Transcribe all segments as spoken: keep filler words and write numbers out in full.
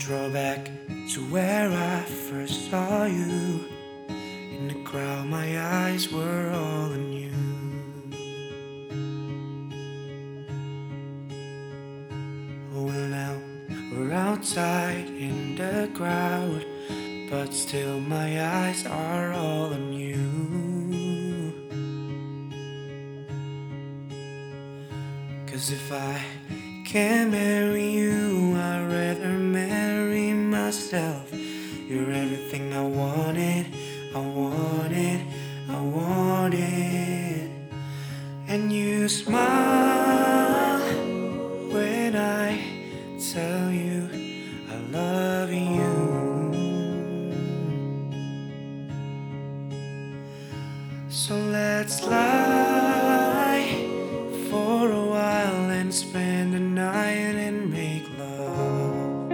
draw back to where I first saw you. In the crowd, my eyes were all on you. Oh, well, now we're outside in the crowd, but still my eyes are all on you. Cause if I can't marry you, I'd rather marry myself. You're everything I wanted, I wanted, I wanted. And you smile when I tell you I love you. So let's lie for a while and spend the night and make love.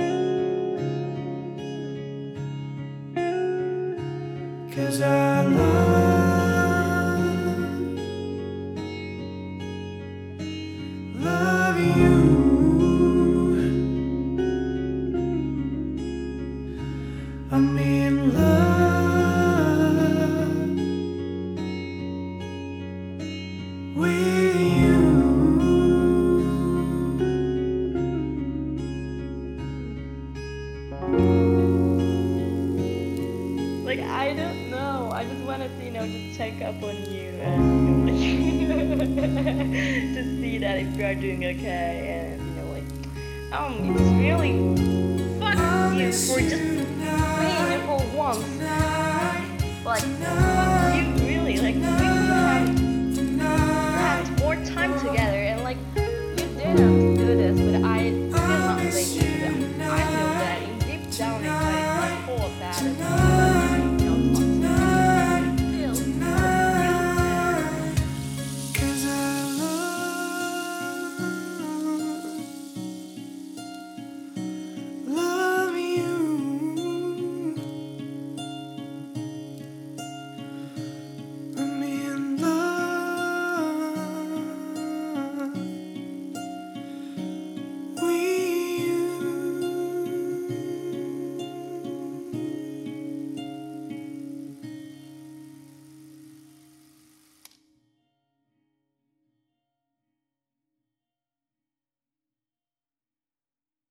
Cause I love, love you. I'm in love with you. Like, I don't know. I just wanted to, you know, just check up on you and, you know, like, to see that if you are doing okay. And, you know, like, um, it's really fuck you for just being here for once. Like, fuck you, really. Like, we had, had more time together, and, like, you didn't do this, but I did not blame you. I know that in deep down inside, it's not full of that.